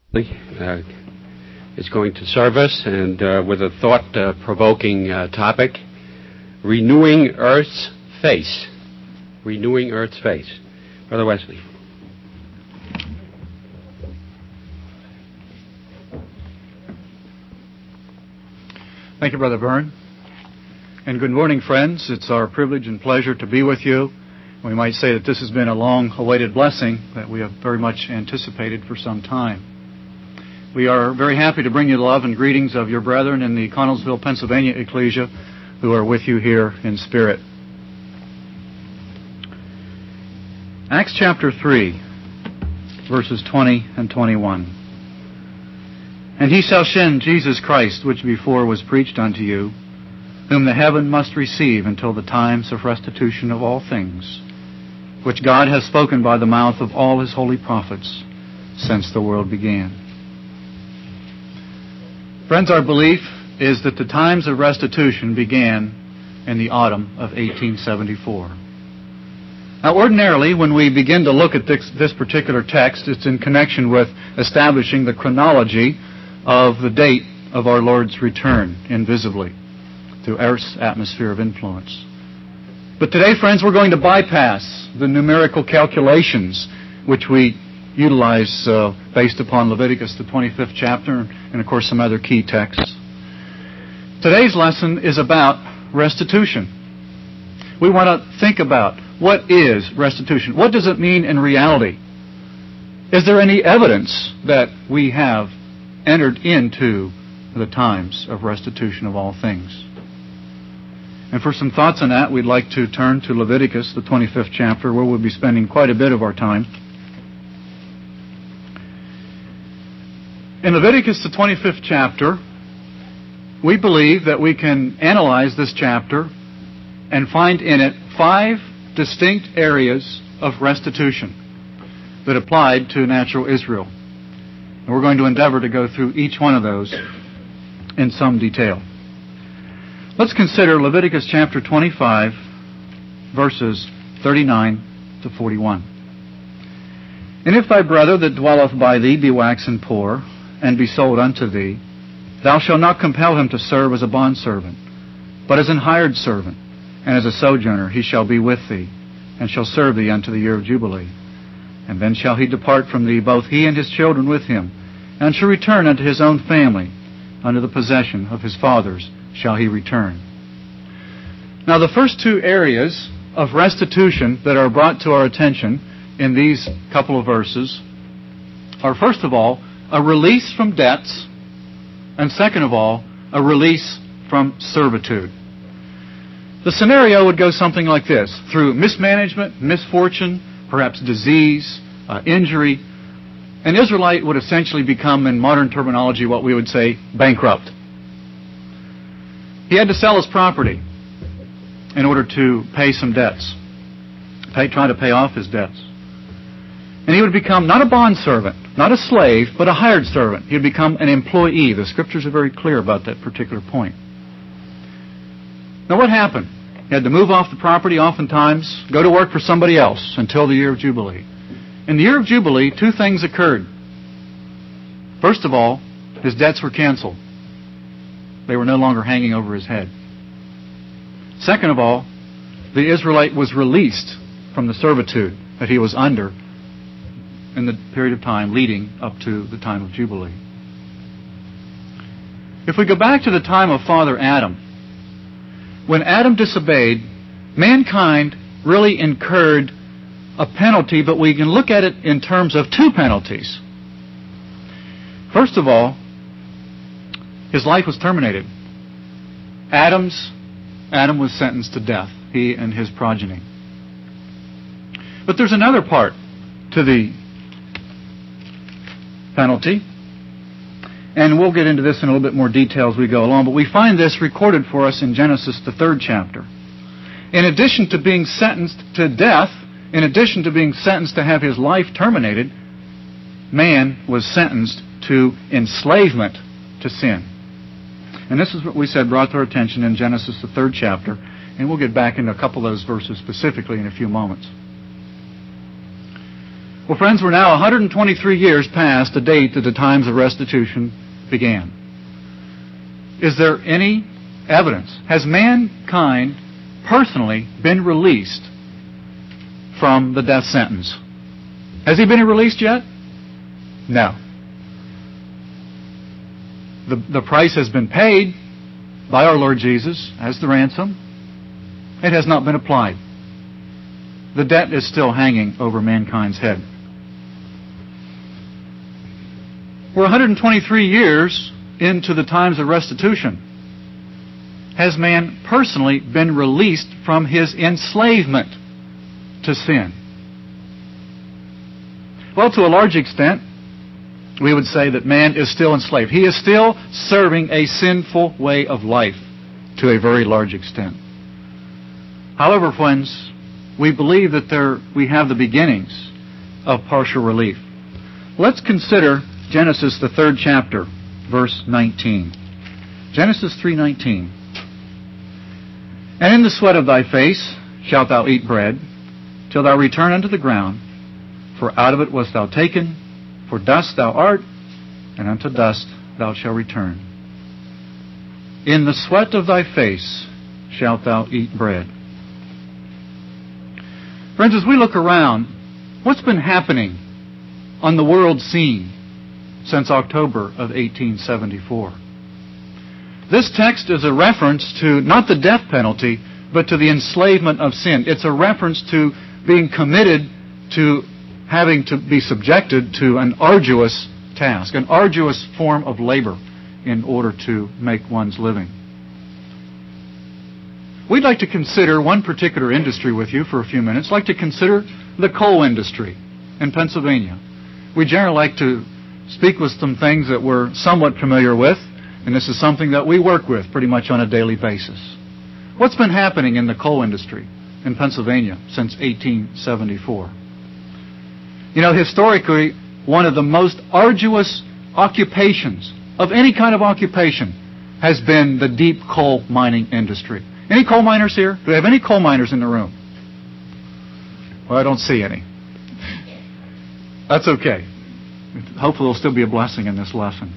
Is going to serve us and with a thought-provoking topic, renewing Earth's face. Renewing Earth's face. Brother Wesley. Thank you, Brother Byrne. And good morning, friends. It's our privilege and pleasure to be with you. We might say that this has been a long-awaited blessing that we have very much anticipated for some time. We are very happy to bring you the love and greetings of your brethren in the Connellsville, Pennsylvania Ecclesia who are with you here in spirit. Acts chapter 3, verses 20 and 21. And he shall send Jesus Christ, which before was preached unto you, whom the heaven must receive until the times of restitution of all things, which God hath spoken by the mouth of all his holy prophets since the world began. Friends, our belief is that the times of restitution began in the autumn of 1874. Now, ordinarily, when we begin to look at this particular text, it's in connection with establishing the chronology of the date of our Lord's return invisibly through Earth's atmosphere of influence. But today, friends, we're going to bypass the numerical calculations which we utilize based upon Leviticus, the 25th chapter, and of course some other key texts. Today's lesson is about restitution. We want to think about what is restitution? What does it mean in reality? Is there any evidence that we have entered into the times of restitution of all things? And for some thoughts on that, we'd like to turn to Leviticus, the 25th chapter, where we'll be spending quite a bit of our time. In Leviticus, the 25th chapter, we believe that we can analyze this chapter and find in it 5 distinct areas of restitution that applied to natural Israel. And we're going to endeavor to go through each one of those in some detail. Let's consider Leviticus chapter 25, verses 39 to 41. And if thy brother that dwelleth by thee be waxen poor, and be sold unto thee, thou shalt not compel him to serve as a bondservant, but as an hired servant, and as a sojourner he shall be with thee, and shall serve thee unto the year of Jubilee. And then shall he depart from thee, both he and his children with him, and shall return unto his own family, unto the possession of his fathers shall he return. Now the first 2 areas of restitution that are brought to our attention in these couple of verses are, first of all, a release from debts, and second of all, a release from servitude. The scenario would go something like this. Through mismanagement, misfortune, perhaps disease, injury, an Israelite would essentially become, in modern terminology, what we would say, bankrupt. He had to sell his property in order to pay some debts, try to pay off his debts. And he would become not a bondservant, not a slave, but a hired servant. He would become an employee. The Scriptures are very clear about that particular point. Now what happened? He had to move off the property oftentimes, go to work for somebody else until the year of Jubilee. In the year of Jubilee, 2 things occurred. First of all, his debts were canceled. They were no longer hanging over his head. Second of all, the Israelite was released from the servitude that he was under in the period of time leading up to the time of Jubilee. If we go back to the time of Father Adam, when Adam disobeyed, mankind really incurred a penalty, but we can look at it in terms of 2 penalties. First of all, his life was terminated. Adam was sentenced to death, he and his progeny. But there's another part to the penalty, and we'll get into this in a little bit more detail as we go along, but we find this recorded for us in Genesis, the 3rd chapter. In addition to being sentenced to death, in addition to being sentenced to have his life terminated, man was sentenced to enslavement to sin. And this is what we said brought to our attention in Genesis, the 3rd chapter, and we'll get back into a couple of those verses specifically in a few moments. Well, friends, we're now 123 years past the date that the times of restitution began. Is there any evidence? Has mankind personally been released from the death sentence? Has he been released yet? No. The price has been paid by our Lord Jesus as the ransom. It has not been applied. The debt is still hanging over mankind's head. We're 123 years into the times of restitution. Has man personally been released from his enslavement to sin? Well, to a large extent, we would say that man is still enslaved. He is still serving a sinful way of life to a very large extent. However, friends, we believe that we have the beginnings of partial relief. Let's consider Genesis, the 3rd chapter, verse 19. Genesis 3:19. And in the sweat of thy face shalt thou eat bread, till thou return unto the ground, for out of it wast thou taken, for dust thou art, and unto dust thou shalt return. In the sweat of thy face shalt thou eat bread. Friends, as we look around, what's been happening on the world scene since October of 1874? This text is a reference to not the death penalty, but to the enslavement of sin. It's a reference to being committed to having to be subjected to an arduous task, an arduous form of labor in order to make one's living. We'd like to consider one particular industry with you for a few minutes. I'd like to consider the coal industry in Pennsylvania. We generally like to speak with some things that we're somewhat familiar with, and this is something that we work with pretty much on a daily basis. What's been happening in the coal industry in Pennsylvania since 1874? You know, historically, one of the most arduous occupations of any kind of occupation has been the deep coal mining industry. Any coal miners here? Do we have any coal miners in the room? Well, I don't see any. That's okay. Hopefully there'll still be a blessing in this lesson.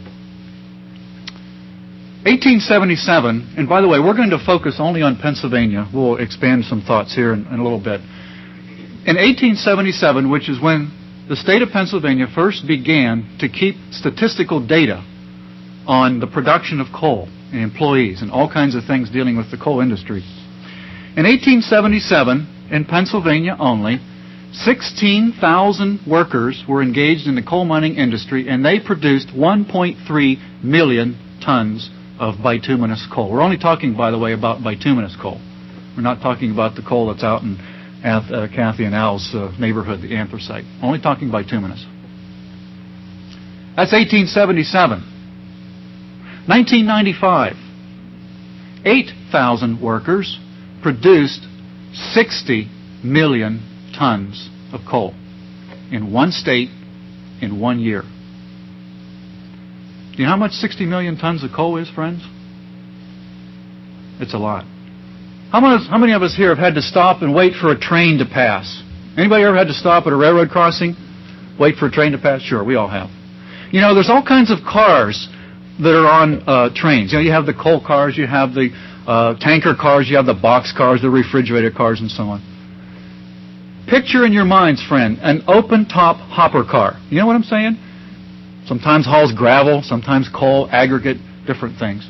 1877, and by the way, we're going to focus only on Pennsylvania. We'll expand some thoughts here in a little bit. In 1877, which is when the state of Pennsylvania first began to keep statistical data on the production of coal and employees and all kinds of things dealing with the coal industry. In 1877, in Pennsylvania only, 16,000 workers were engaged in the coal mining industry, and they produced 1.3 million tons of bituminous coal. We're only talking, by the way, about bituminous coal. We're not talking about the coal that's out in Kathy and Al's neighborhood, the anthracite. Only talking bituminous. That's 1877. 1995, 8,000 workers produced 60 million tons of coal in one state in 1 year. Do you know how much 60 million tons of coal is, friends? It's a lot. How many of us here have had to stop and wait for a train to pass? Anybody ever had to stop at a railroad crossing? Wait for a train to pass? Sure, we all have. You know, there's all kinds of cars that are on trains. You know, you have the coal cars, you have the tanker cars, you have the box cars, the refrigerator cars, and so on. Picture in your minds, friend, an open-top hopper car. You know what I'm saying? Sometimes hauls gravel, sometimes coal, aggregate, different things.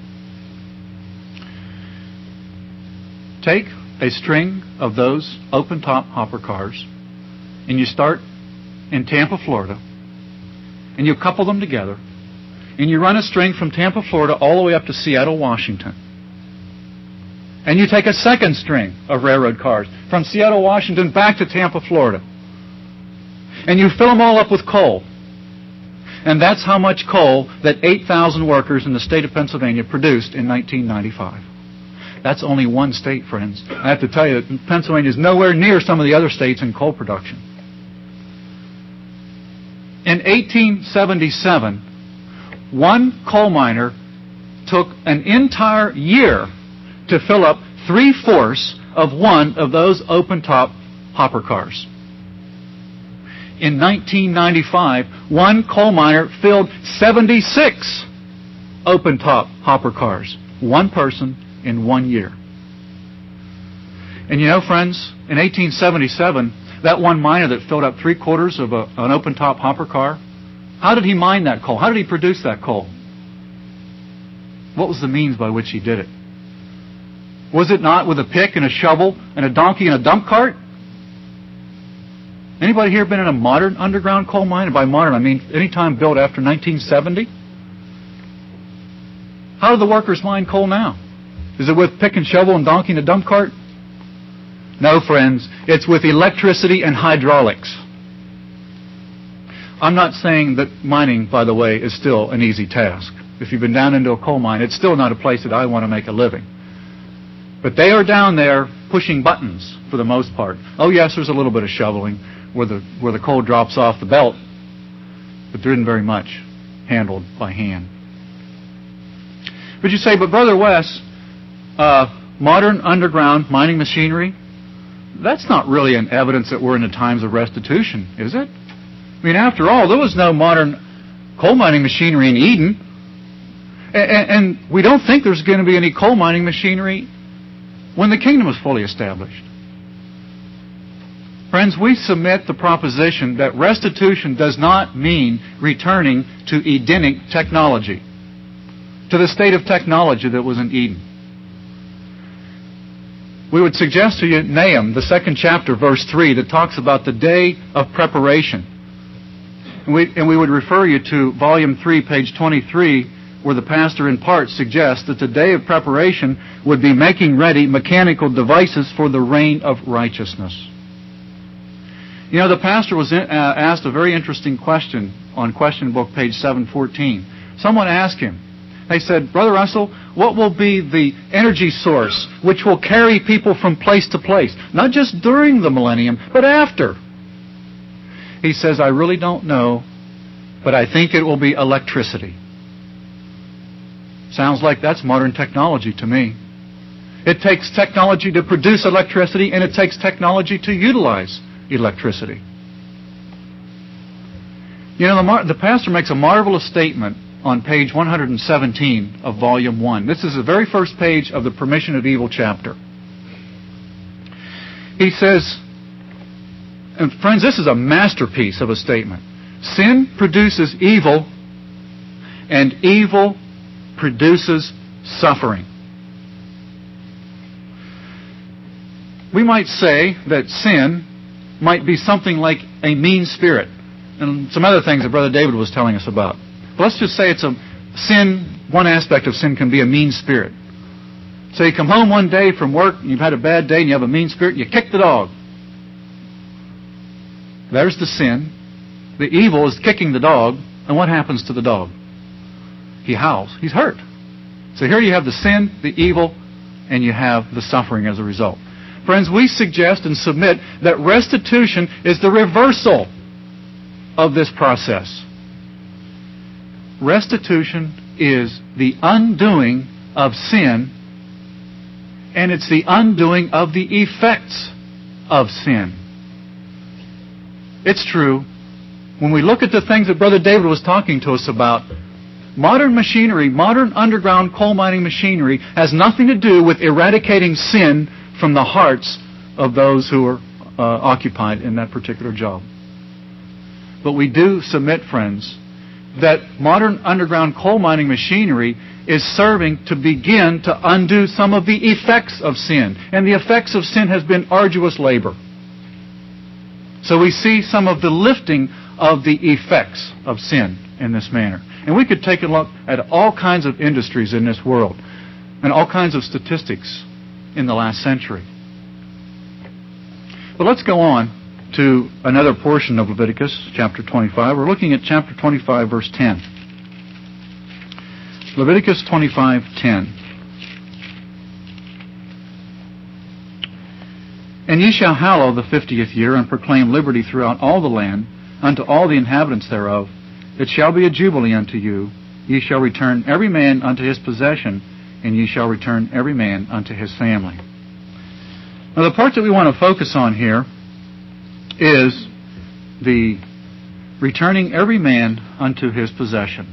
Take a string of those open-top hopper cars, and you start in Tampa, Florida, and you couple them together, and you run a string from Tampa, Florida, all the way up to Seattle, Washington. And you take a second string of railroad cars from Seattle, Washington, back to Tampa, Florida. And you fill them all up with coal. And that's how much coal that 8,000 workers in the state of Pennsylvania produced in 1995. That's only one state, friends. I have to tell you that Pennsylvania is nowhere near some of the other states in coal production. In 1877, one coal miner took an entire year to fill up 3/4 of one of those open-top hopper cars. in 1995, one coal miner filled 76 open-top hopper cars. One person in 1 year. And you know, friends, in 1877, that one miner that filled up 3/4 of an open-top hopper car, how did he mine that coal? How did he produce that coal? What was the means by which he did it? Was it not with a pick and a shovel and a donkey and a dump cart? Anybody here been in a modern underground coal mine? And by modern, I mean any time built after 1970? How do the workers mine coal now? Is it with pick and shovel and donkey and a dump cart? No, friends. It's with electricity and hydraulics. I'm not saying that mining, by the way, is still an easy task. If you've been down into a coal mine, it's still not a place that I want to make a living. But they are down there pushing buttons for the most part. Oh yes, there's a little bit of shoveling where the coal drops off the belt, but there isn't very much handled by hand. But you say, but Brother Wes, modern underground mining machinery, that's not really an evidence that we're in the times of restitution, is it? I mean, after all, there was no modern coal mining machinery in Eden. And we don't think there's going to be any coal mining machinery when the kingdom is fully established. Friends, we submit the proposition that restitution does not mean returning to Edenic technology, to the state of technology that was in Eden. We would suggest to you Nahum, the 2nd chapter, verse 3, that talks about the day of preparation. And we would refer you to volume 3, page 23, where the pastor in part suggests that the day of preparation would be making ready mechanical devices for the reign of righteousness. You know, the pastor was asked a very interesting question on question book, page 714. Someone asked him, they said, Brother Russell, what will be the energy source which will carry people from place to place? Not just during the millennium, but after. He says, I really don't know, but I think it will be electricity. Sounds like that's modern technology to me. It takes technology to produce electricity, and it takes technology to utilize electricity. You know, the pastor makes a marvelous statement on page 117 of volume 1. This is the very first page of the Permission of Evil chapter. He says, and friends, this is a masterpiece of a statement. Sin produces evil, and evil produces suffering. We might say that sin might be something like a mean spirit, and some other things that Brother David was telling us about. But let's just say it's a sin. One aspect of sin can be a mean spirit. So you come home one day from work, and you've had a bad day, and you have a mean spirit, and you kick the dog. There's the sin. The evil is kicking the dog, and what happens to the dog? He howls. He's hurt. So here you have the sin, the evil, and you have the suffering as a result. Friends, we suggest and submit that restitution is the reversal of this process. Restitution is the undoing of sin, and it's the undoing of the effects of sin. It's true. When we look at the things that Brother David was talking to us about, modern machinery, modern underground coal mining machinery has nothing to do with eradicating sin from the hearts of those who are occupied in that particular job. But we do submit, friends, that modern underground coal mining machinery is serving to begin to undo some of the effects of sin. And the effects of sin has been arduous labor. So we see some of the lifting of the effects of sin in this manner. And we could take a look at all kinds of industries in this world and all kinds of statistics in the last century. But let's go on to another portion of Leviticus chapter 25. We're looking at chapter 25, verse 10. Leviticus 25:10. And ye shall hallow the 50th year, and proclaim liberty throughout all the land, unto all the inhabitants thereof. It shall be a jubilee unto you. Ye shall return every man unto his possession, and ye shall return every man unto his family. Now the part that we want to focus on here is the returning every man unto his possession.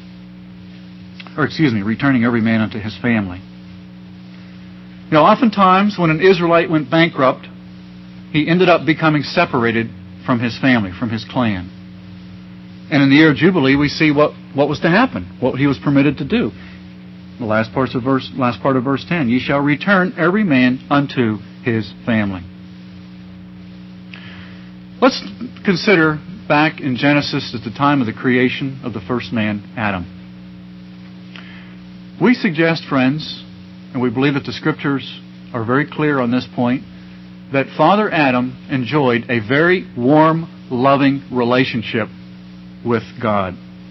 Returning every man unto his family. You know, oftentimes when an Israelite went bankrupt, he ended up becoming separated from his family, from his clan. And in the year of Jubilee, we see what was to happen, what he was permitted to do. The last part of verse 10, ye shall return every man unto his family. Let's consider back in Genesis at the time of the creation of the first man, Adam. We suggest, friends, and we believe that the Scriptures are very clear on this point, that Father Adam enjoyed a very warm, loving relationship with God.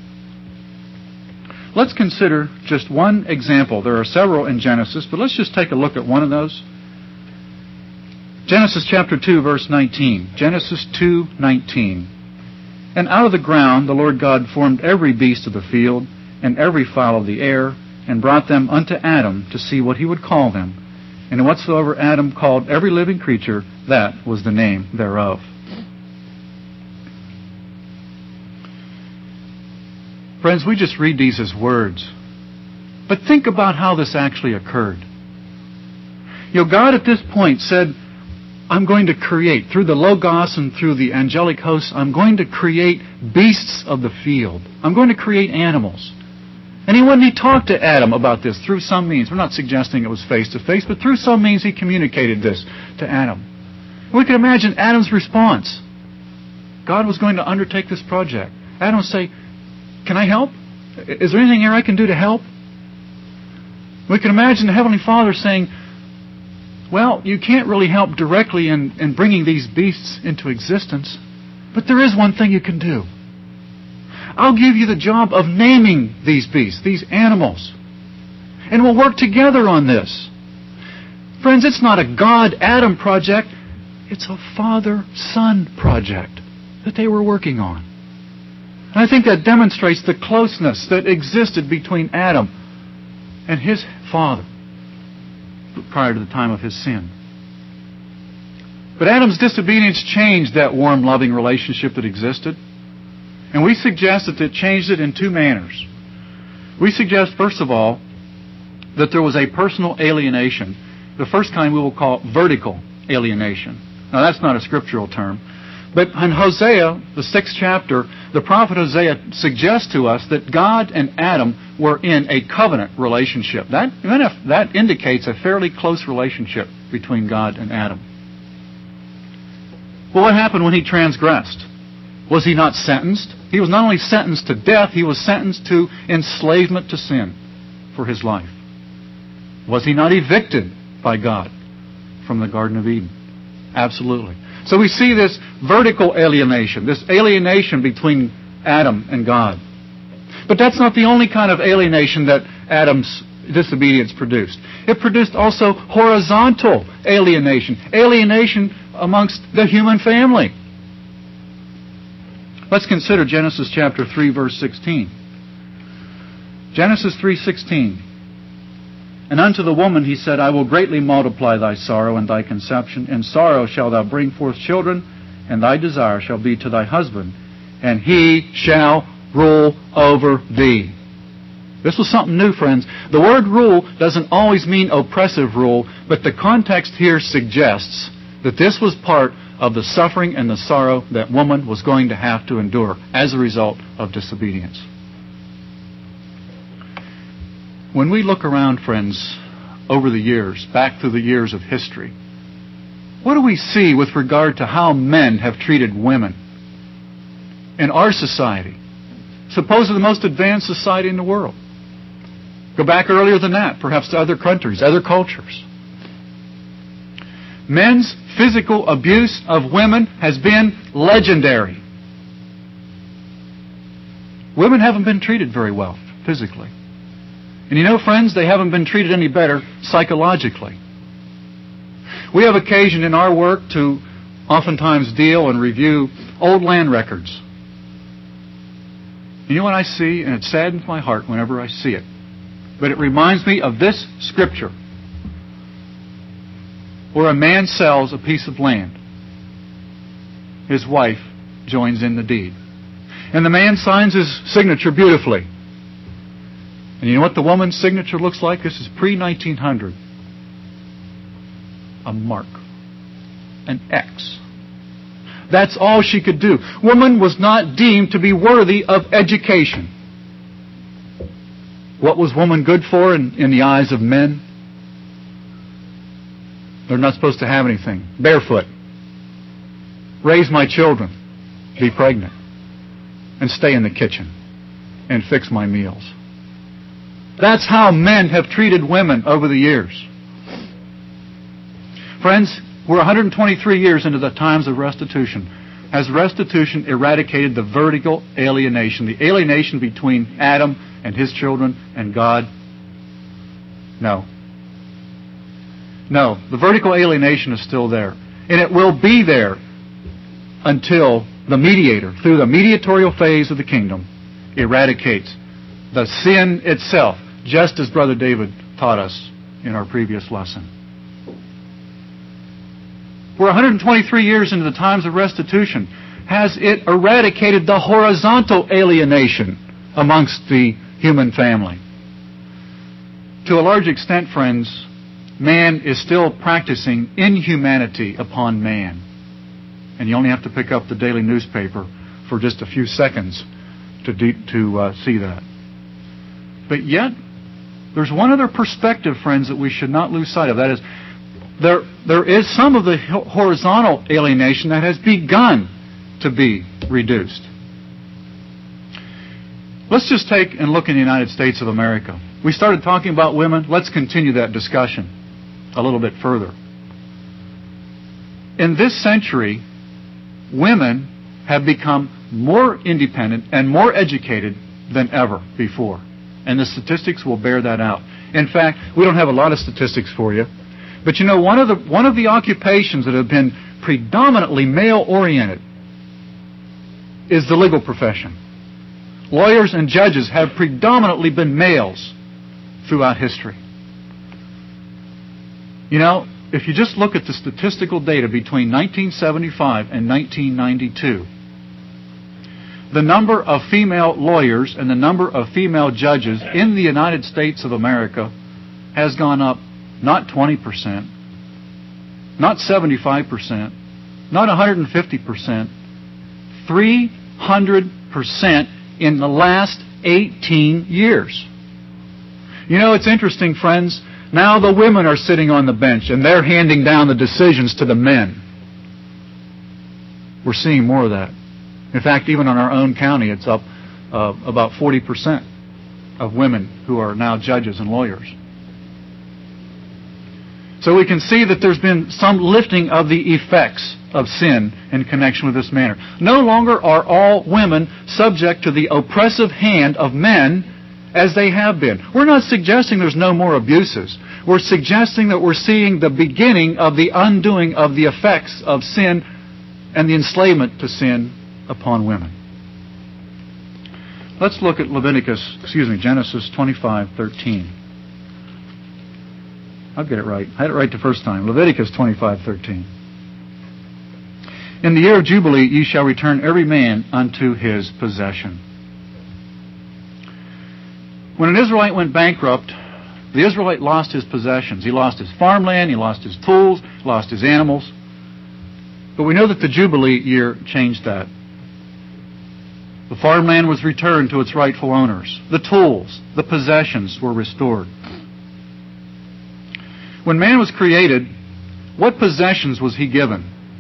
Let's consider just one example. There are several in Genesis, but let's just take a look at one of those. Genesis chapter 2, verse 19. Genesis 2:19. And out of the ground the Lord God formed every beast of the field and every fowl of the air, and brought them unto Adam to see what he would call them. And whatsoever Adam called every living creature, that was the name thereof. Friends, we just read these as words. But think about how this actually occurred. You know, God at this point said, I'm going to create, through the Logos and through the angelic hosts, I'm going to create beasts of the field. I'm going to create animals. And he talked to Adam about this through some means. We're not suggesting it was face-to-face, but through some means he communicated this to Adam. We can imagine Adam's response. God was going to undertake this project. Adam would say, can I help? Is there anything here I can do to help? We can imagine the Heavenly Father saying, well, you can't really help directly in bringing these beasts into existence, but there is one thing you can do. I'll give you the job of naming these beasts, these animals, and we'll work together on this. Friends, it's not a God-Adam project. It's a Father-Son project that they were working on. And I think that demonstrates the closeness that existed between Adam and his father prior to the time of his sin. But Adam's disobedience changed that warm, loving relationship that existed. And we suggest that it changed it in two manners. We suggest, first of all, that there was a personal alienation. The first kind we will call vertical alienation. Now, that's not a scriptural term. But in Hosea, the 6th chapter, the prophet Hosea suggests to us that God and Adam were in a covenant relationship. That indicates a fairly close relationship between God and Adam. Well, what happened when he transgressed? Was he not sentenced? He was not only sentenced to death, he was sentenced to enslavement to sin for his life. Was he not evicted by God from the Garden of Eden? Absolutely. So we see this vertical alienation, this alienation between Adam and God. But that's not the only kind of alienation that Adam's disobedience produced. It produced also horizontal alienation, alienation amongst the human family. Let's consider Genesis chapter 3, verse 16. Genesis 3:16. And unto the woman he said, I will greatly multiply thy sorrow and thy conception. In sorrow shalt thou bring forth children, and thy desire shall be to thy husband, and he shall rule over thee. This was something new, friends. The word rule doesn't always mean oppressive rule, but the context here suggests that this was part of the suffering and the sorrow that woman was going to have to endure as a result of disobedience. When we look around, friends, over the years, back through the years of history, what do we see with regard to how men have treated women in our society? Supposedly the most advanced society in the world. Go back earlier than that, perhaps to other countries, other cultures. Men's physical abuse of women has been legendary. Women haven't been treated very well physically. And you know, friends, they haven't been treated any better psychologically. We have occasion in our work to oftentimes deal and review old land records. You know what I see, and it saddens my heart whenever I see it. But it reminds me of this scripture, where a man sells a piece of land. His wife joins in the deed. And the man signs his signature beautifully. And you know what the woman's signature looks like? This is pre-1900. A mark. An X. That's all she could do. Woman was not deemed to be worthy of education. What was woman good for in the eyes of men? They're not supposed to have anything. Barefoot. Raise my children. Be pregnant. And stay in the kitchen. And fix my meals. That's how men have treated women over the years. Friends, we're 123 years into the times of restitution. Has restitution eradicated the vertical alienation, the alienation between Adam and his children and God? No. No, the vertical alienation is still there. And it will be there until the mediator, through the mediatorial phase of the kingdom, eradicates the sin itself, just as Brother David taught us in our previous lesson. We're 123 years into the times of restitution. Has it eradicated the horizontal alienation amongst the human family? To a large extent, friends, man is still practicing inhumanity upon man. And you only have to pick up the daily newspaper for just a few seconds to see that. But yet, there's one other perspective, friends, that we should not lose sight of. That is, there is some of the horizontal alienation that has begun to be reduced. Let's just take and look in the United States of America. We started talking about women. Let's continue that discussion a little bit further. In this century, women have become more independent and more educated than ever before. And the statistics will bear that out. In fact, we don't have a lot of statistics for you. But you know, one of the occupations that have been predominantly male-oriented is the legal profession. Lawyers and judges have predominantly been males throughout history. You know, if you just look at the statistical data between 1975 and 1992, the number of female lawyers and the number of female judges in the United States of America has gone up not 20%, not 75%, not 150%, 300% in the last 18 years. You know, it's interesting, friends. Now the women are sitting on the bench and they're handing down the decisions to the men. We're seeing more of that. In fact, even in our own county, it's up about 40% of women who are now judges and lawyers. So we can see that there's been some lifting of the effects of sin in connection with this matter. No longer are all women subject to the oppressive hand of men as they have been. We're not suggesting there's no more abuses. We're suggesting that we're seeing the beginning of the undoing of the effects of sin and the enslavement to sin upon women. Let's look at Genesis 25:13. I'll get it right. I had it right the first time. Leviticus 25:13. In the year of Jubilee ye shall return every man unto his possession. When an Israelite went bankrupt, the Israelite lost his possessions. He lost his farmland, he lost his tools, lost his animals. But we know that the Jubilee year changed that. The farmland was returned to its rightful owners. The tools, the possessions were restored. When man was created, what possessions was he given?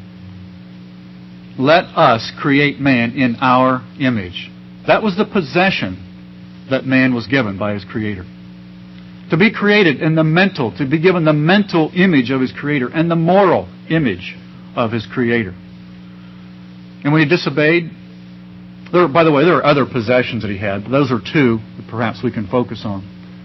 Let us create man in our image. That was the possession that man was given by his Creator. To be created in the mental, to be given the mental image of his Creator and the moral image of his Creator. And when he disobeyed, by the way, there are other possessions that he had, but those are two that perhaps we can focus on.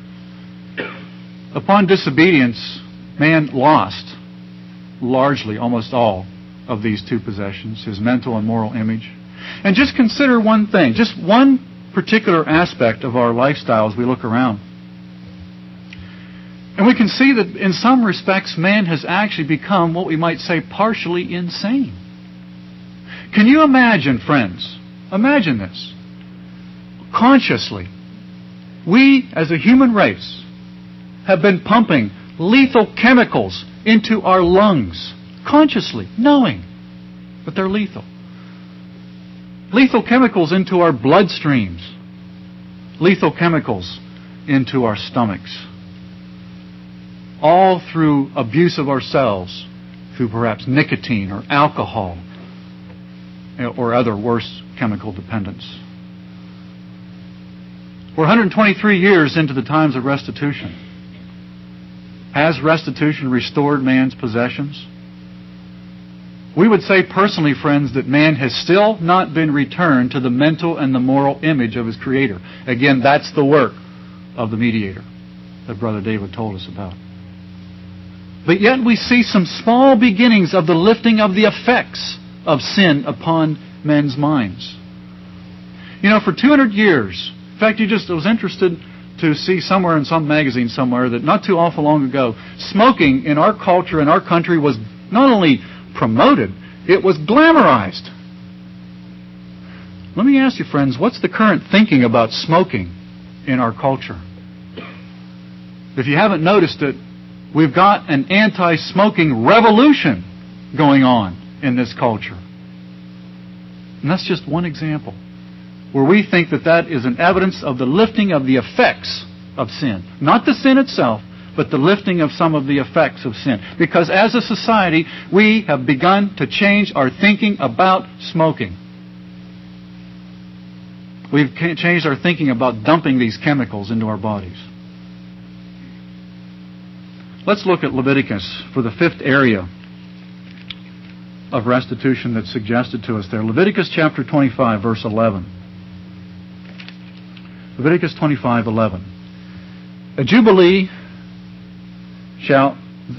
Upon disobedience, man lost largely, almost all, of these two possessions, his mental and moral image. And just consider one thing, just one particular aspect of our lifestyle as we look around. And we can see that in some respects man has actually become what we might say partially insane. Can you imagine, friends? Imagine this. Consciously, we as a human race have been pumping lethal chemicals into our lungs, consciously, knowing that they're lethal. Lethal chemicals into our bloodstreams. Lethal chemicals into our stomachs. All through abuse of ourselves, through perhaps nicotine or alcohol or other worse chemical dependence. We're 123 years into the times of restitution. Has restitution restored man's possessions? We would say personally, friends, that man has still not been returned to the mental and the moral image of his Creator. Again, that's the work of the mediator that Brother David told us about. But yet we see some small beginnings of the lifting of the effects of sin upon men's minds. You know, for 200 years, in fact, I was interested to see somewhere in some magazine somewhere that not too awful long ago, smoking in our culture, in our country, was not only promoted, it was glamorized. Let me ask you, friends, what's the current thinking about smoking in our culture? If you haven't noticed it, we've got an anti-smoking revolution going on in this culture. And that's just one example where we think that that is an evidence of the lifting of the effects of sin. Not the sin itself, but the lifting of some of the effects of sin. Because as a society, we have begun to change our thinking about smoking. We've changed our thinking about dumping these chemicals into our bodies. Let's look at Leviticus for the fifth area of restitution that's suggested to us there. Leviticus chapter 25, verse 11. Leviticus 25:11. A jubilee shall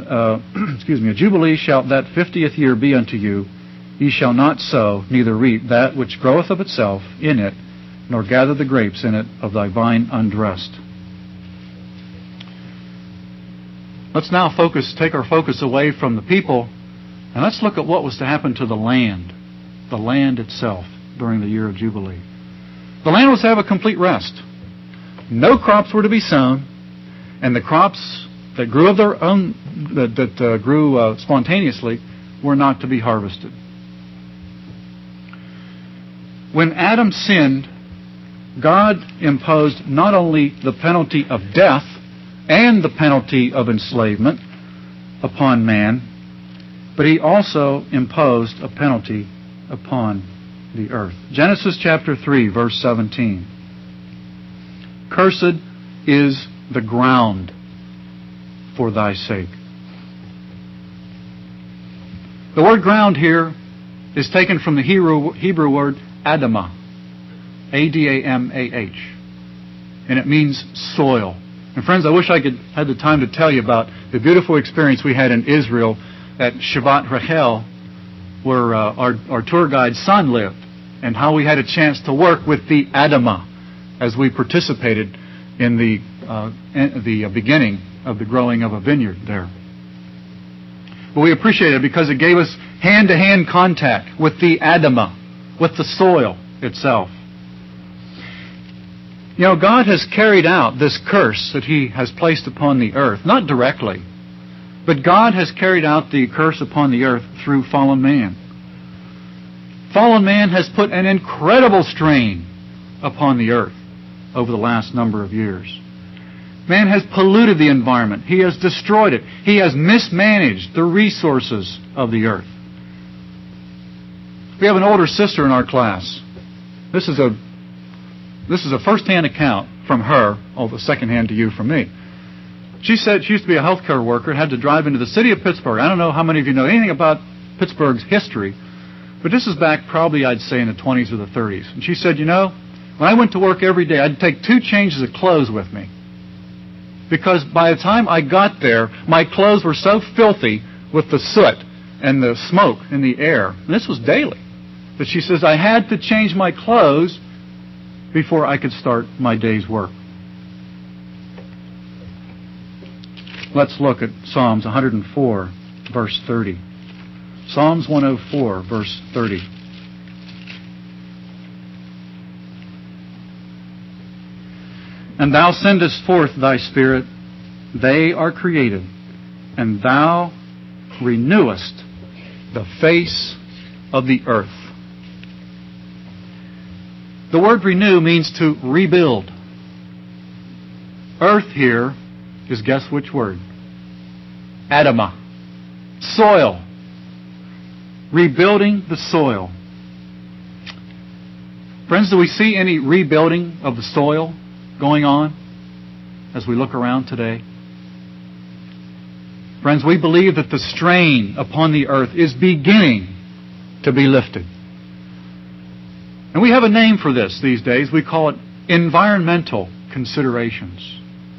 that 50th year be unto you. Ye shall not sow, neither reap that which groweth of itself in it, nor gather the grapes in it of thy vine undressed. Let's now take our focus away from the people, and let's look at what was to happen to the land itself during the year of Jubilee. The land was to have a complete rest. No crops were to be sown, and the crops that grew of their own, that grew spontaneously, were not to be harvested. When Adam sinned, God imposed not only the penalty of death and the penalty of enslavement upon man, but He also imposed a penalty upon the earth. Genesis chapter 3, verse 17. Cursed is the ground for thy sake. The word ground here is taken from the Hebrew word Adamah, A-D-A-M-A-H, and it means soil. And friends, I wish I could have the time to tell you about the beautiful experience we had in Israel at Shevat Rachel, where our tour guide's son lived, and how we had a chance to work with the Adamah as we participated in the beginning of the growing of a vineyard there. But we appreciated it because it gave us hand-to-hand contact with the Adamah, with the soil itself. You know, God has carried out this curse that He has placed upon the earth, not directly, but God has carried out the curse upon the earth through fallen man. Fallen man has put an incredible strain upon the earth over the last number of years. Man has polluted the environment. He has destroyed it. He has mismanaged the resources of the earth. We have an older sister in our class. This is a first-hand account from her, although second-hand to you from me. She said she used to be a healthcare worker and had to drive into the city of Pittsburgh. I don't know how many of you know anything about Pittsburgh's history, but this is back probably, I'd say, in the 20s or the 30s. And she said, you know, when I went to work every day, I'd take 2 changes of clothes with me. Because by the time I got there, my clothes were so filthy with the soot and the smoke in the air, and this was daily, that she says I had to change my clothes before I could start my day's work. Let's look at Psalms 104, verse 30. Psalms 104, verse 30. And thou sendest forth thy Spirit, they are created, and thou renewest the face of the earth. The word renew means to rebuild. Earth here is, guess which word? Adamah. Soil. Rebuilding the soil. Friends, do we see any rebuilding of the soil going on as we look around today? Friends, we believe that the strain upon the earth is beginning to be lifted. And we have a name for this these days. We call it environmental considerations.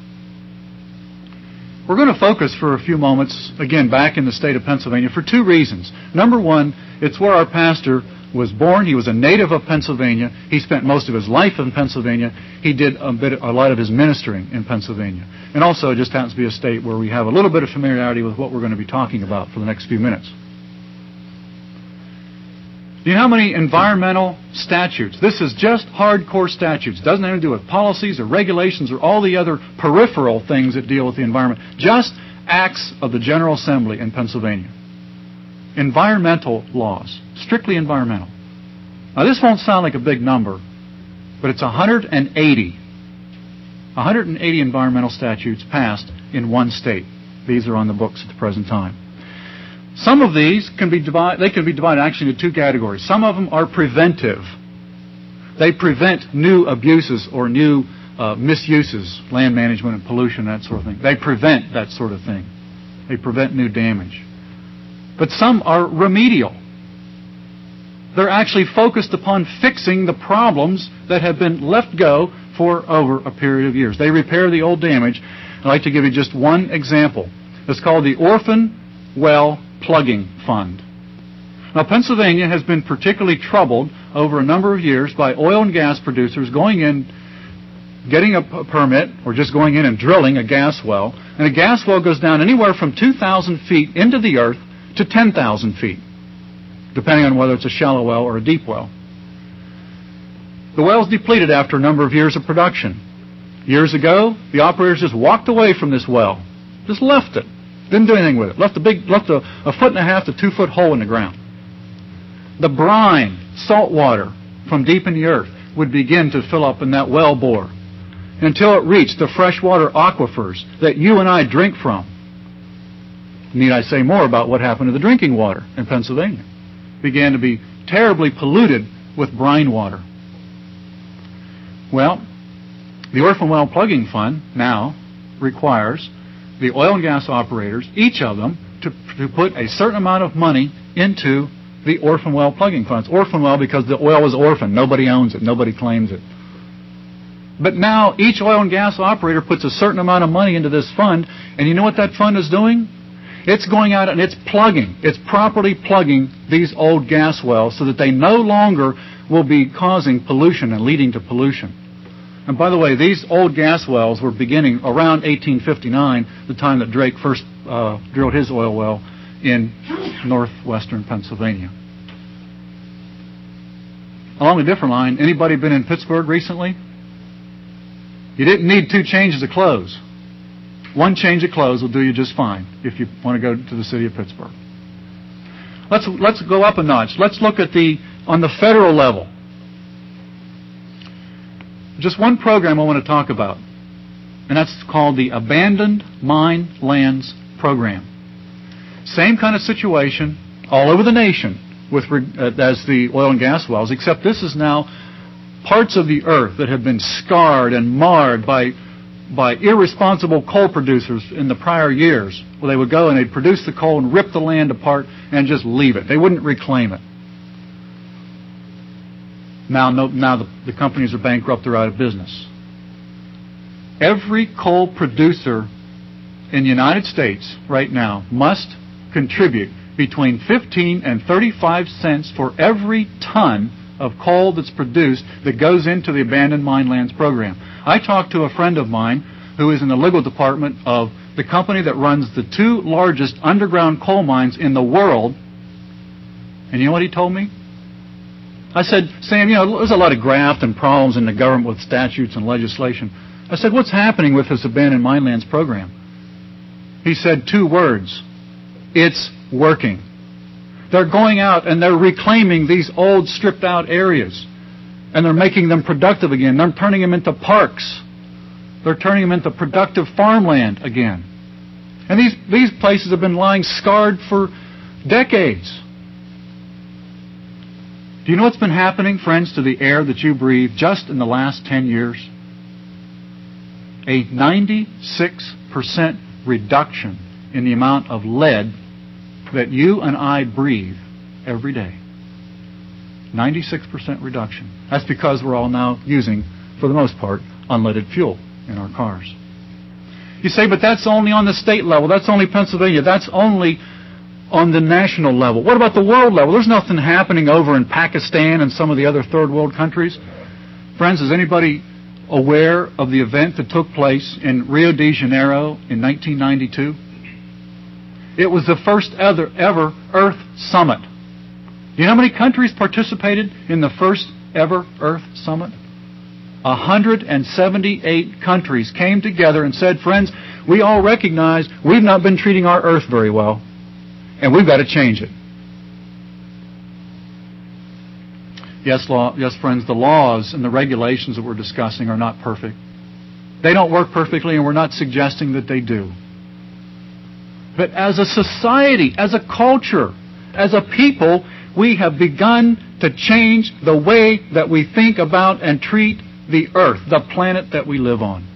We're going to focus for a few moments, again, back in the state of Pennsylvania for two reasons. Number one, it's where our pastor was born. He was a native of Pennsylvania. He spent most of his life in Pennsylvania. He did a lot of his ministering in Pennsylvania. And also, it just happens to be a state where we have a little bit of familiarity with what we're going to be talking about for the next few minutes. Do you know how many environmental statutes? This is just hardcore statutes. Doesn't have to do with policies or regulations or all the other peripheral things that deal with the environment. Just acts of the General Assembly in Pennsylvania. Environmental laws. Strictly environmental. Now, this won't sound like a big number, but it's 180. 180 environmental statutes passed in one state. These are on the books at the present time. Some of these can be divided actually into two categories. Some of them are preventive. They prevent new abuses or new misuses, land management and pollution, that sort of thing. They prevent that sort of thing. They prevent new damage. But some are remedial. They're actually focused upon fixing the problems that have been left go for over a period of years. They repair the old damage. I'd like to give you just one example. It's called the Orphan Well Plugging Fund. Now, Pennsylvania has been particularly troubled over a number of years by oil and gas producers going in, getting a permit, or just going in and drilling a gas well. And a gas well goes down anywhere from 2,000 feet into the earth to 10,000 feet, depending on whether it's a shallow well or a deep well. The well's depleted after a number of years of production. Years ago, the operators just walked away from this well, just left it. Didn't do anything with it. Left a 1.5 to 2 foot hole in the ground. The brine, salt water from deep in the earth would begin to fill up in that well bore until it reached the freshwater aquifers that you and I drink from. Need I say more about what happened to the drinking water in Pennsylvania? It began to be terribly polluted with brine water. Well, the Orphan Well Plugging Fund now requires the oil and gas operators, each of them, to put a certain amount of money into the Orphan Well Plugging Fund. It's Orphan Well because the oil is orphaned. Nobody owns it. Nobody claims it. But now each oil and gas operator puts a certain amount of money into this fund, and you know what that fund is doing? It's going out and it's plugging. It's properly plugging these old gas wells so that they no longer will be causing pollution and leading to pollution. And by the way, these old gas wells were beginning around 1859, the time that Drake first drilled his oil well in northwestern Pennsylvania. Along a different line, anybody been in Pittsburgh recently? You didn't need 2 changes of clothes. 1 change of clothes will do you just fine if you want to go to the city of Pittsburgh. Let's go up a notch. Let's look at on the federal level. Just one program I want to talk about, and that's called the Abandoned Mine Lands Program. Same kind of situation all over the nation as the oil and gas wells, except this is now parts of the earth that have been scarred and marred by irresponsible coal producers in the prior years, where they would go and they'd produce the coal and rip the land apart and just leave it. They wouldn't reclaim it. Now the companies are bankrupt, they're out of business. Every coal producer in the United States right now must contribute between 15 and 35 cents for every ton of coal that's produced that goes into the Abandoned Mine Lands Program. I talked to a friend of mine who is in the legal department of the company that runs the 2 largest underground coal mines in the world. And you know what he told me? I said, Sam, there's a lot of graft and problems in the government with statutes and legislation. I said, what's happening with this abandoned mine lands program? He said 2 words. It's working. They're going out and they're reclaiming these old stripped out areas. And they're making them productive again. They're turning them into parks. They're turning them into productive farmland again. And these places have been lying scarred for decades. Do you know what's been happening, friends, to the air that you breathe just in the last 10 years? A 96% reduction in the amount of lead that you and I breathe every day. 96% reduction. That's because we're all now using, for the most part, unleaded fuel in our cars. You say, but that's only on the state level. That's only Pennsylvania. That's only on the national level. What about the world level? There's nothing happening over in Pakistan and some of the other third world countries. Friends, is anybody aware of the event that took place in Rio de Janeiro in 1992? It was the first ever Earth Summit. Do you know how many countries participated in the first ever Earth Summit? 178 countries came together and said, friends, we all recognize we've not been treating our Earth very well, and we've got to change it. Yes, friends, the laws and the regulations that we're discussing are not perfect. They don't work perfectly, and we're not suggesting that they do. But as a society, as a culture, as a people, we have begun to change the way that we think about and treat the earth, the planet that we live on.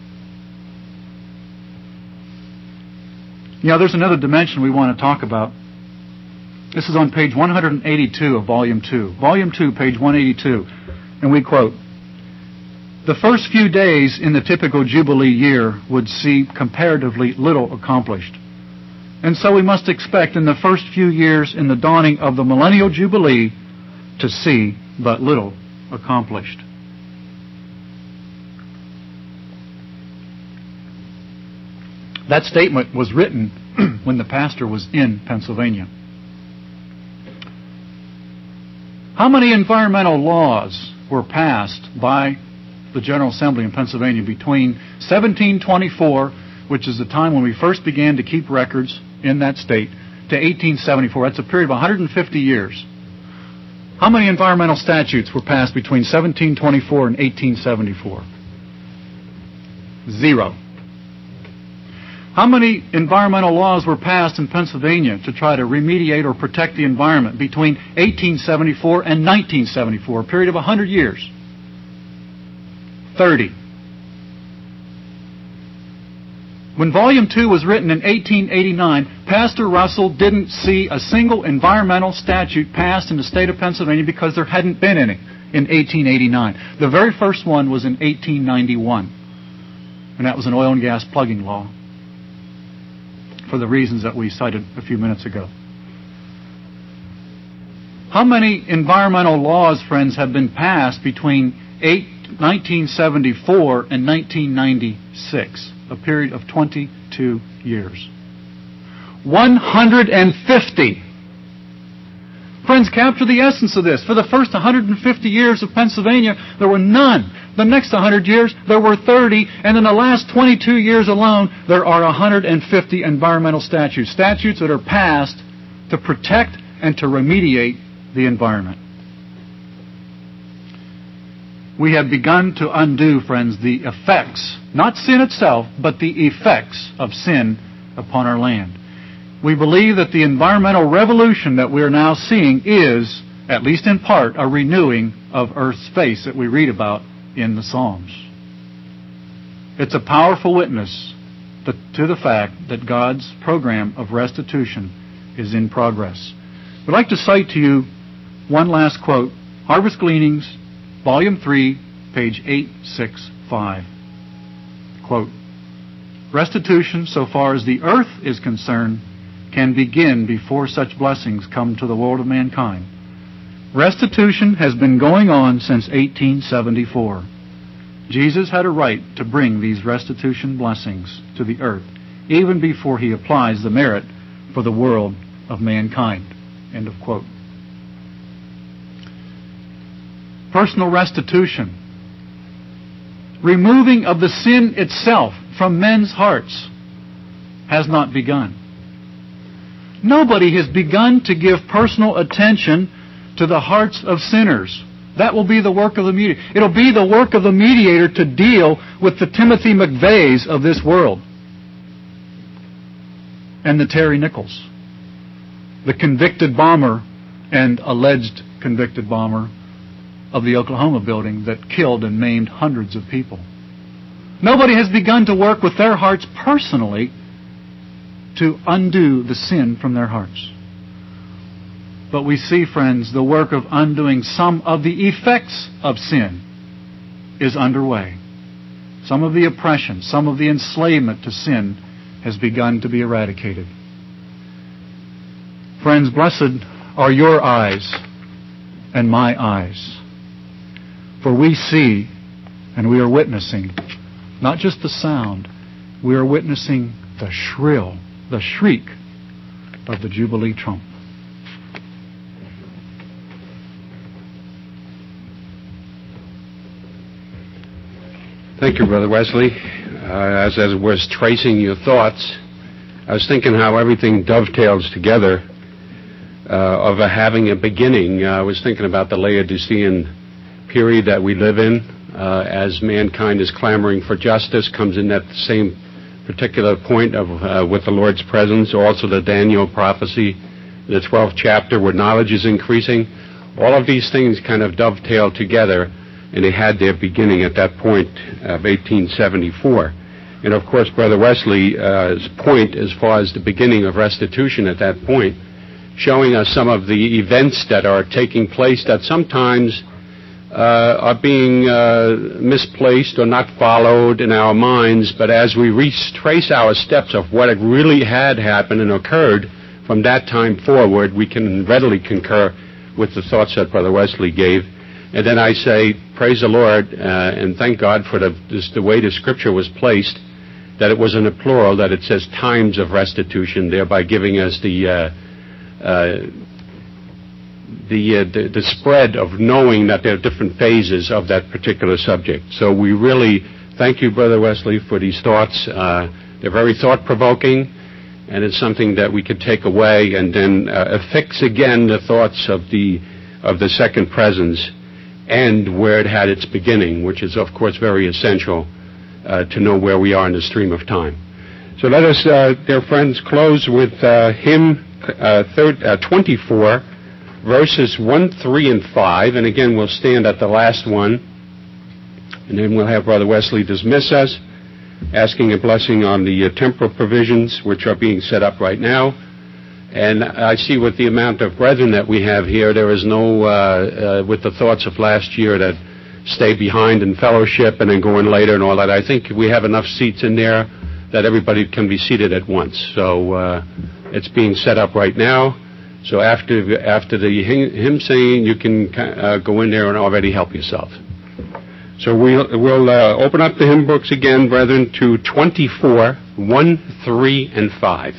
You know, there's another dimension we want to talk about. This is on page 182 of Volume 2. Volume 2, page 182. And we quote, "The first few days in the typical Jubilee year would see comparatively little accomplished. And so we must expect in the first few years in the dawning of the Millennial Jubilee to see but little accomplished." That statement was written when the pastor was in Pennsylvania. How many environmental laws were passed by the General Assembly in Pennsylvania between 1724, which is the time when we first began to keep records in that state, to 1874? That's a period of 150 years. How many environmental statutes were passed between 1724 and 1874? 0. How many environmental laws were passed in Pennsylvania to try to remediate or protect the environment between 1874 and 1974, a period of 100 years? 30. When Volume 2 was written in 1889, Pastor Russell didn't see a single environmental statute passed in the state of Pennsylvania because there hadn't been any in 1889. The very first one was in 1891, and that was an oil and gas plugging law, for the reasons that we cited a few minutes ago. How many environmental laws, friends, have been passed between 1974 and 1996, a period of 22 years? 150. Friends, capture the essence of this. For the first 150 years of Pennsylvania, there were none. The next 100 years, there were 30. And in the last 22 years alone, there are 150 environmental statutes. Statutes that are passed to protect and to remediate the environment. We have begun to undo, friends, the effects, not sin itself, but the effects of sin upon our land. We believe that the environmental revolution that we are now seeing is, at least in part, a renewing of Earth's face that we read about in the Psalms. It's a powerful witness to the fact that God's program of restitution is in progress. I'd like to cite to you one last quote, Harvest Gleanings, Volume 3, page 865. Quote, "Restitution, so far as the earth is concerned, can begin before such blessings come to the world of mankind. Restitution has been going on since 1874. Jesus had a right to bring these restitution blessings to the earth, even before he applies the merit for the world of mankind." End of quote. Personal restitution removing of the sin itself from men's hearts has not begun. Nobody has begun to give personal attention to the hearts of sinners. That will be the work of the mediator. It'll be the work of the mediator to deal with the Timothy McVeighs of this world and the Terry Nichols, the convicted bomber and alleged convicted bomber of the Oklahoma building that killed and maimed hundreds of people. Nobody has begun to work with their hearts personally to undo the sin from their hearts. But we see, friends, the work of undoing some of the effects of sin is underway. Some of the oppression, some of the enslavement to sin has begun to be eradicated. Friends, blessed are your eyes and my eyes. For we see and we are witnessing not just the sound, we are witnessing the shriek of the Jubilee trump. Thank you, Brother Wesley. As I was tracing your thoughts, I was thinking how everything dovetails together of having a beginning. I was thinking about the Laodicean period that we live in as mankind is clamoring for justice, comes in at the same particular point of with the Lord's presence. Also the Daniel prophecy, the 12th chapter where knowledge is increasing. All of these things kind of dovetail together, and they had their beginning at that point of 1874. And of course, Brother Wesley's point as far as the beginning of restitution at that point, showing us some of the events that are taking place that sometimes are being misplaced or not followed in our minds, but as we retrace our steps of what really had happened and occurred from that time forward, we can readily concur with the thoughts that Brother Wesley gave. And then I say, praise the Lord, and thank God for the way the Scripture was placed, that it was in a plural, that it says times of restitution, thereby giving us the spread of knowing that there are different phases of that particular subject. So we really thank you, Brother Wesley, for these thoughts. They're very thought-provoking, and it's something that we could take away and then affix again the thoughts of the second presence and where it had its beginning, which is, of course, very essential to know where we are in the stream of time. So let us, dear friends, close with hymn 24, verses 1, 3, and 5. And again, we'll stand at the last one, and then we'll have Brother Wesley dismiss us, asking a blessing on the temporal provisions which are being set up right now. And I see with the amount of brethren that we have here, there is no, with the thoughts of last year that stay behind in fellowship and then go in later and all that. I think we have enough seats in there that everybody can be seated at once. So it's being set up right now. So after the hymn singing, you can go in there and already help yourself. So we'll open up the hymn books again, brethren, to 24, 1, 3, and 5.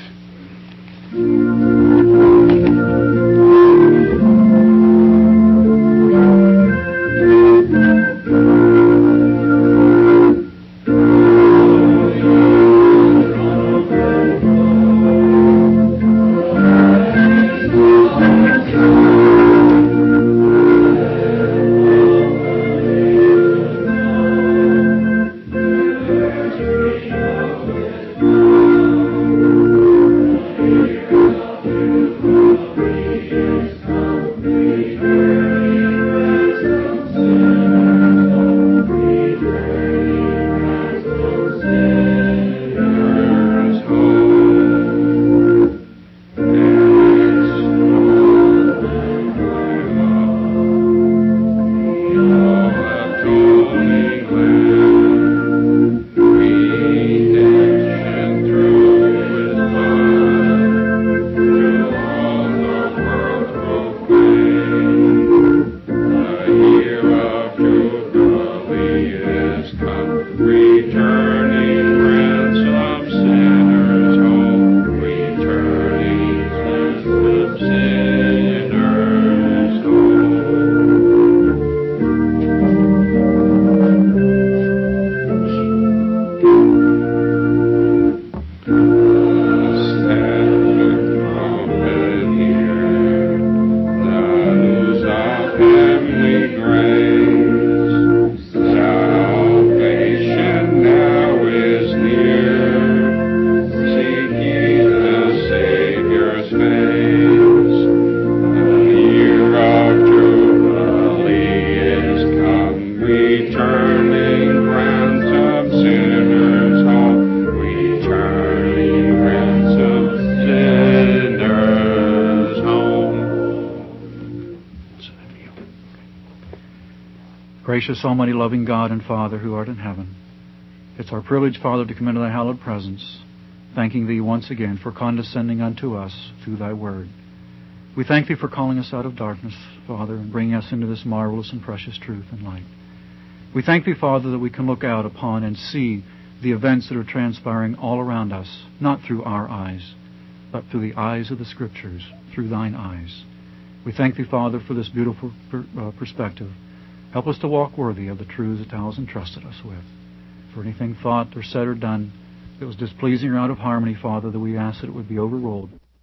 Gracious, almighty, loving God and Father who art in heaven, it's our privilege, Father, to come into thy hallowed presence, thanking thee once again for condescending unto us through thy word. We thank thee for calling us out of darkness, Father, and bringing us into this marvelous and precious truth and light. We thank thee, Father, that we can look out upon and see the events that are transpiring all around us, not through our eyes, but through the eyes of the Scriptures, through thine eyes. We thank thee, Father, for this beautiful perspective. Help us to walk worthy of the truths that thou hast entrusted us with. For anything thought or said or done that was displeasing or out of harmony, Father, that we ask that it would be overruled.